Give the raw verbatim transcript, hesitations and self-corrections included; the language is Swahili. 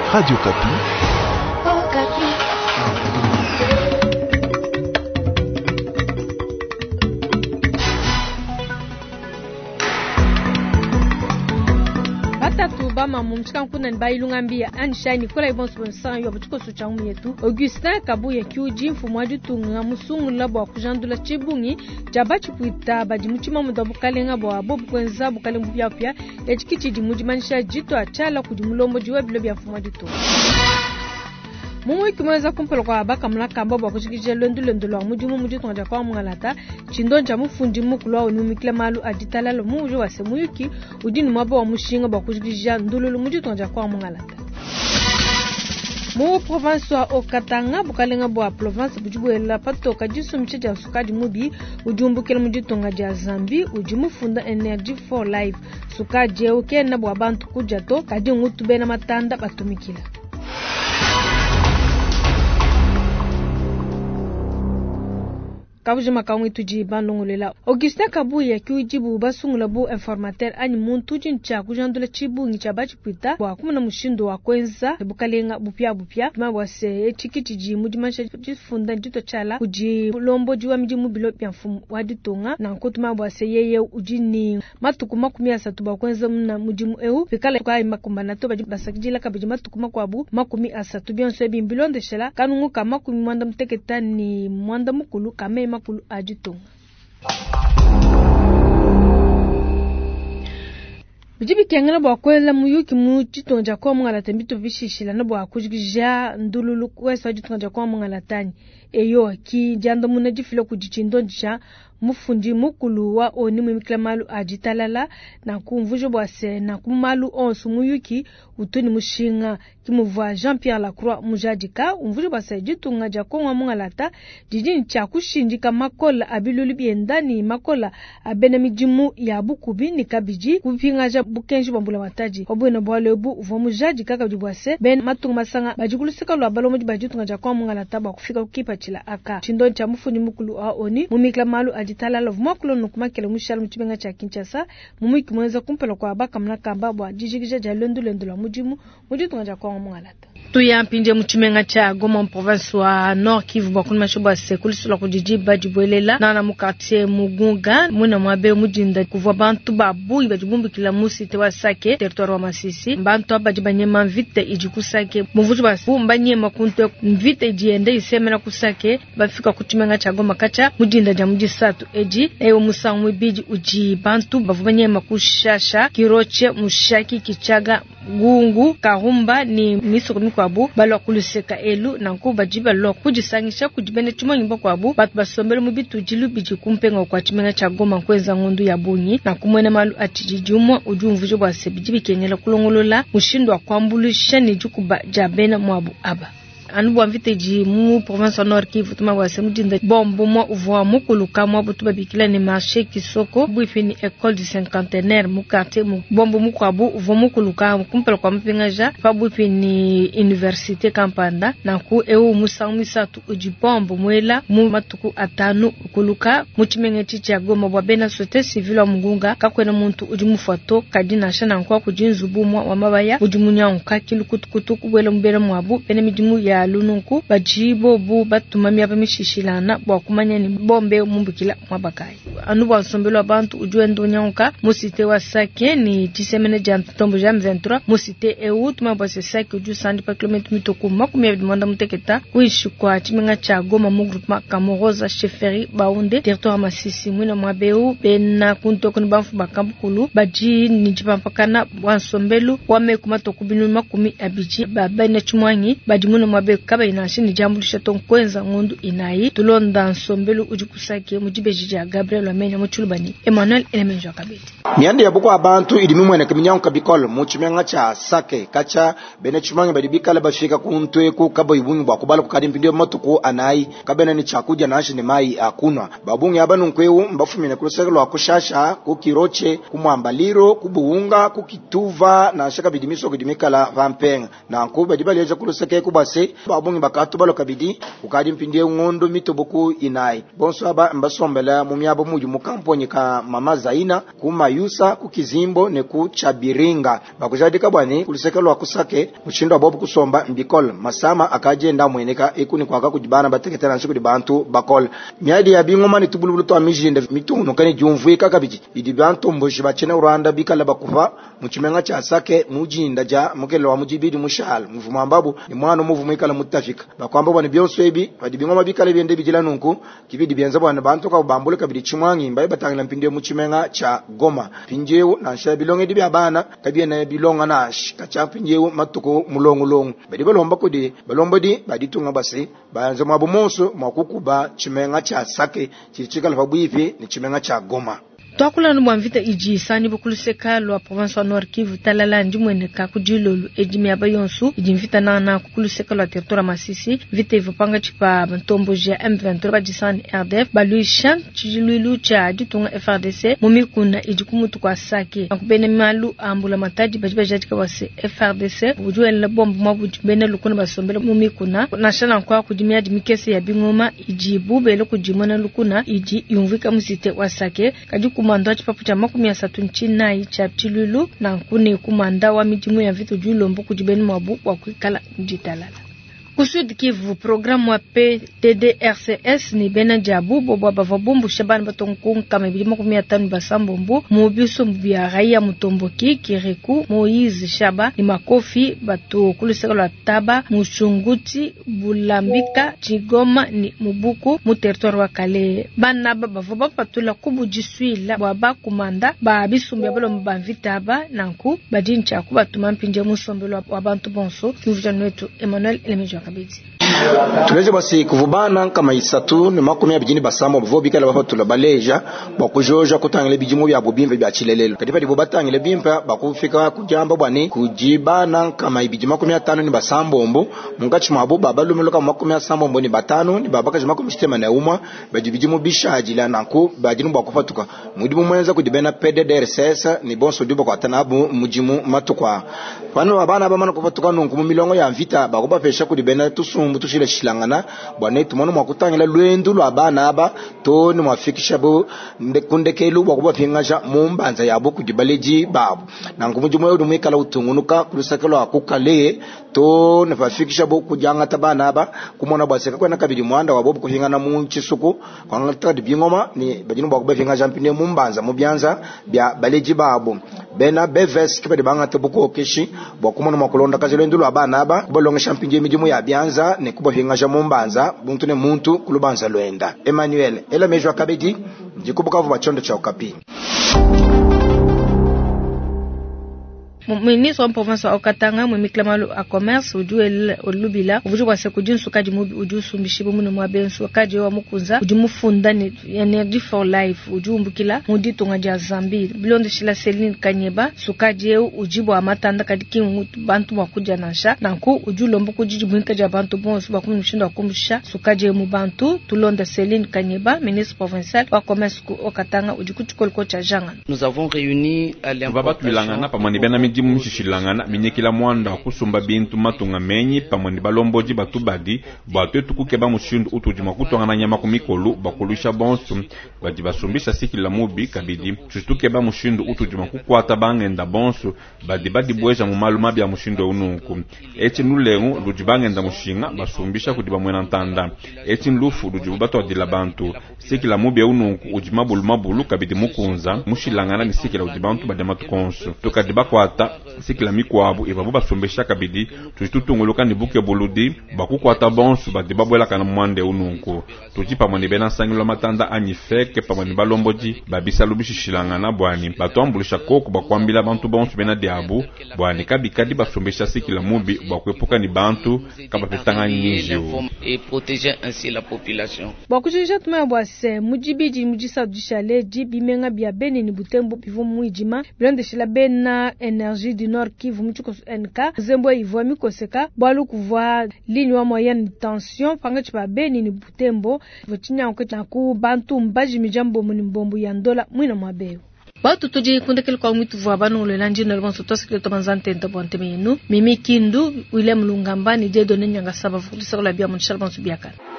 Radio Kapi. Oh, Kapi. Batatu bama mumchika kuna nbailunga mbia anshani kola ibon sponsor yo butuko suchamu yetu Augustin Kabuye kyuji mfumo ajutunga musungu labo akujandula chibungi jabachi kuita baji muchima mudabu kalenga bo abobu kwenza bukale mbya pya echikichi dimuji manisha jito achala kujumulombo jiwe bilo bya mfumo ajutunga Mumu ikimweza kumpelo kwa abaka mlaka ambapo wakushikisha lendu lendu lwa mujumu muju tonja kwa mngalata chindonja mufundi mukulu wa numikile malu ajitalalo muju wa semuyuki udini mwaba wa mushinga wakushikisha ndululu muju tonja kwa mngalata Mu province wa Okatanga bukalenga bwa province bujubuela pato kajisu mcheja sukadi mubi ujumbu kele muju tonga ja Zambi ujumu funda Energy for Life sukadi euke na bwa bantu kujato kadi ngutube na matanda batumikila Kabuje makamu tuji bandongolela Augustin Kabuye kyujibu basungula bu informateur ani muntu jincha kujandula chibu ngichabachi pita bwa kumuna mushindo wa kwenza bukalenga bupya bupya mabwase chikitiji mudimasha jifunda jito chala kuji lombo jiwa miji mubilo pya mfumu waditonga na nkotu mabwase yeye ujini matuku makumi asatu ba kwenza mna mujimu eu fikala kwa makumbana to basakijila kabiji matuku makwabu makumi asatu byonso bimbilonde shela kanungu kama makumi mwanda mteketani mwanda mukulu kame makulu ajitonga Bijibi kengena bwa kwela muyuki muchitonja kwa mungala tembito vishishila na bwa kujigija ndululu kwesa jitonja kwa mungala tani eyo ki jando munajifilo kujichindonja mufundi mukulu wa oni mwimikila malu ajitalala na kumvujo bwase na kumalu onsu muyuki utuni mushinga kimuvwa Jean-Pierre Lacroix mujadika umvujo bwase jitunga jako wa mungalata jijini cha kushinjika makola abilulu biendani makola abene mijimu ya bukubi ni kabiji kupinga ja bukenji bambula wataji obwena bwalebu uvo mujadika kabjibwase ben matunga masanga bajikulusika lwa balo muji bajitunga jako wa mungalata bakufika kukipa chila aka chindo cha mufundi mukulu wa oni mwimikila malu jitala love makulo nukumakele mushal muchibenga cha Kinshasa mumu ikimweza kumpelo kwa abaka mnaka mbabwa jijigija ja lendu lendu la mujimu mujitu ngaja kwa mwangalata tuyampinje muchimenga cha Goma province wa Nord Kivu bakuni mashoba sekulisu la kujijiba jibwelela na na mukartie Mugunga muna mwabe mujinda kuvwa bantu babu ibajibumbi kila musi tewa sake territoire wa Masisi bantu abajibanyema vite ijikusake muvuju basu mbanyema kunte vite jiende isemena kusake bafika kuchimenga cha Goma kacha mujinda ja mujisatu eji eyo musamwe biji uji bantu bavubanye makushasha kiroche mushaki kichaga gungu kahumba ni misukumi kwabu balwa kuluseka elu na nkuba jiba lo kujisangisha kujibene chimo nyimbo kwabu batu basombele mu bitu jilu biji kumpenga kwa chimenga cha Goma kweza ngundu ya bunyi na kumwene malu atijijumwa ujumvujo bwa sebijibi kengela kulongolola mushindwa kwambulisha ni jukuba jabena mwabu aba Anubu amviteji mu province Nord Kivu tuma wase mujinda bombo mo uvoa mukuluka mo butuba bikila ni marché kisoko buifini école du cinquantenaire mu quartier mu bombo mukwabu uvo mukuluka kumpela kwa mpingaja fa buifini université Kampanda na ku eu musangu misatu uji bombo mwela mu matuku atanu kuluka muchimenge chichi ya Goma bwa bena société civile wa Mugunga kakwena muntu uji mufato kadina shana kwa kujinzubu mwa wa mabaya uji munyanguka kilukutukutu kubwela mbere mwabu bene mijimu ya lununku bajibo bu batumami abamishishilana bwa kumanya ni bombe mumbukila mwabakai anubu wasombelo abantu ujuendo nyanguka musite wa sake ni tisemene jantombo jam ventura musite eu tuma bose sake uju sandi pa kilometre mitoku makumi abimanda muteketa kuishukwa chimenga cha Goma mu groupement Kamoroza Cheferi Baunde territoire Masisi mwina mwabeu bena kuntoko ni bamfu bakambukulu baji ni jipampakana wansombelu wame kumatoku binu makumi abiji babene chumwanyi baji mwina mwabe kaba inashini jambulisha tonkwenza ngundu inai tulonda nsombelu ujikusake mujibeji ya Gabriel Amenya muchulubani Emmanuel Elemenjo kabiti Miande ya buko abantu idimimwe na kiminyangu kabikolo muchimenga cha sake kacha bene chumangi badibikala bashika kuntwe ku kabo ibungi bakubala kukadi mpindio matuku anai kabena ni chakuja na ashini mai akunwa babungi abanu nkweu mbafumine kulusegelo wakushasha kukiroche kumwambaliro kubuunga kukituva na shaka bidimiso kudimikala vampenga na nkuba dibali yaja kuluseke kubase babungi bakatu balo kabidi kukadi mpindio ngondo mitoboku inai bonso aba mbasombela mumiabo muju mukamponyi ka mama Zaina kuma Mayusa kukizimbo ne ku Chabiringa bakujadika bwani kulisekelo akusake mushindo abobu kusomba mbikol masama akajenda mweneka ekuni kwaka kujibana bateketana nsiku di bantu bakol miadi ya bingoma ni tubulubulu to amijinde mituno kani jumvuika kabiji idi bantu mboshi bachene Rwanda bikala bakufa muchimenga cha sake mujinda ja mukelo wa mujibidi mushal muvuma ambabu ni mwana muvumu ikala mutafika bakwamba bwani byonso ebi badi bingoma bikala byende bijila nunku kibidi byenza bwana bantu ka bambule kabidi chimwangi mbaye batangila mpinde muchimenga cha Goma pinjewu na sha bilonge dibi abana kabiye na bilonga na kacha pinjewu matuko mulongo longo badi balomba kudi balomba di badi tunga basi banza mabumonso makukuba chimenga cha sake chichikala fabwivi ni chimenga cha Goma. Twakula no mwamvita iji sani bukuluseka lo province Nord Kivu talala njumwene ka kujilolu ejimi abayonsu ijimvita na na kukuluseka lo territoire Masisi vite ivopanga chipa ntombo ja M vingt-trois bajisani R D F baluishan chijilu cha ditunga F R D C mumikuna ijikumutu kwa sake akubene malu ambula mataji bajiba jajika wase F R D C bujuel la bombu mabuji bene lukuna basombele mumikuna na shana kwa kujimia dimikese ya bingoma ijibu bele kujimona lukuna iji yumvika musite wasake kajuku kumanda chipapu cha makumi ya satu nchina icha chilulu na nkune kumanda wa mijimu ya vitu julo mbuku jibeni mabu wa kuikala mjitalala. Kusudi Kivu programu wa P T D R C S ni bena jabu bobo bavabumbu shabani batonku kama bilima kumia tanu basambombu mubiuso mbia raia mutomboki Kiriku Moize Shaba ni makofi batu kuluseka la taba mushunguti bulambika Chigoma ni mubuku mu territoire wa Kale bana baba vaba patula kubu jisuila baba kumanda ba bisumbia balo mbavita ba nanku badincha kuba tumampinje musombelo wa bantu bonso Kivu wetu Emmanuel Elemejo kabiti. Tumeje basi kuvubana kama isatu ni makumi ya bijini basamo bvobika la bafatula baleja bakujoja kutangile bijimu bya bubimve bya chilelelo kadipa dibo batangile bimpa bakufika kujamba bwani kujibana kama ibijima makumi ya tano ni basambombo mungachi mabu babalumelo kama makumi ya sambombo ni batano ni babaka jima makumi sitema na uma bajibijimu bishaji la nanku bajinu bakufatuka mudimu mwenza kudibena P D D R C S ni bonso dibo kwa tanabu mujimu matukwa pano abana abamana kufatuka nungu mu milongo ya mvita bakuba fesha kudibena tusumbu tushile shilangana bwana tumono mwakutangila lwendu lwa bana aba to ni mwafikisha bo kundekelu bakuba pingasha mumbanza yabo kudibaleji babu nangumujumo yodu mwikala utungunuka kulusakelo akukale to ne bafikisha bo kujanga tabana aba kumona bwaseka kwena kabiri mwanda wabo kuhingana mu chisuku kwangata dibingoma ni bajinu bakuba pingasha mpine mumbanza mubyanza bya baleji babu bena beves kibadi banga tebuko keshi bwakumona makulonda kazelendo lwa bana aba bolonga champinje mijimu ya byanza ne kuba hingasha mumbanza buntu ne muntu kulubanza lwenda. Emmanuel Elemejo kabedi jikubuka vuba chondo cha Okapi. Ministre wa province wa Okatanga mwemiklamalo a commerce uju el olubila uju wase kujin sukaji mubi uju sumbishibu munu mwabensu wakaji wa mukunza uju mufunda ni energy for life uju mbukila mudi tungaja Zambiri bilonde shila Celine Kanyeba sukaji eu ujibu wa matanda kadiki bantu wakuja nasha nanku uju lombu kujiji mwinka ja bantu bonsu bakumi mshindo wakumbusha sukaji eu mubantu tulonde Celine Kanyeba ministre provincial wa commerce ku Okatanga uju kuchukolko cha janga. Nous avons réuni à l'importation pamani bena midi mushishilangana minyekila mwanda kusumba bintu matunga menyi pamani balomboji batubadi batu tukukeba mushindu utujima kutongana nyama kumikolu bakulusha bonsu badi basumbisha sikila mubi kabidi tutukeba mushindu utujima kukwata bangenda bonsu badi badi bweja mu maluma bya mushindu ununku eti nulengu lujibangenda mushinga basumbisha kudiba mwena ntanda eti nlufu lujibu bato adila bantu sikila mubi ununku ujima bulu mabulu kabidi mukunza mushilangana ni sikila ujibantu badi matukonsu tukadiba kwata sikila mikwabu ibabu basombesha kabidi tututunguluka ni buke buludi bakukwata bonsu badiba bwela kana mwande ununku tujipa mwani bena sangilo matanda anyifeke pa mwani balomboji babisa lubishishilangana bwani batuambulisha koko bakwambila bantu bonsu bena diabu bwani kabikadi basombesha sikila mubi bakwepuka ni bantu kabapetanga nyinjiu et protéger ainsi la population. Bakujija tume bwase mujibiji mujisa dushale jibi menga bia beni ni butembo pivo muijima bilonde shila bena Energie du Nord Kivu mchuko N K zembo ivomi koseka balu kuvwa ligne wa moyenne tension panga chipa beni ni butembo vochinya oketa ku bantu mbaji mijambo munimbo ya ndola mwina mabeo. Batu tuji kundekele kwa mwitu vwa banu ulelanji na lwansu tosikile tomanzante enta bwante meyenu Mimi Kindu William Lungamba ni jedo nenyanga saba fulisa kula bia mwishala bansu biakana.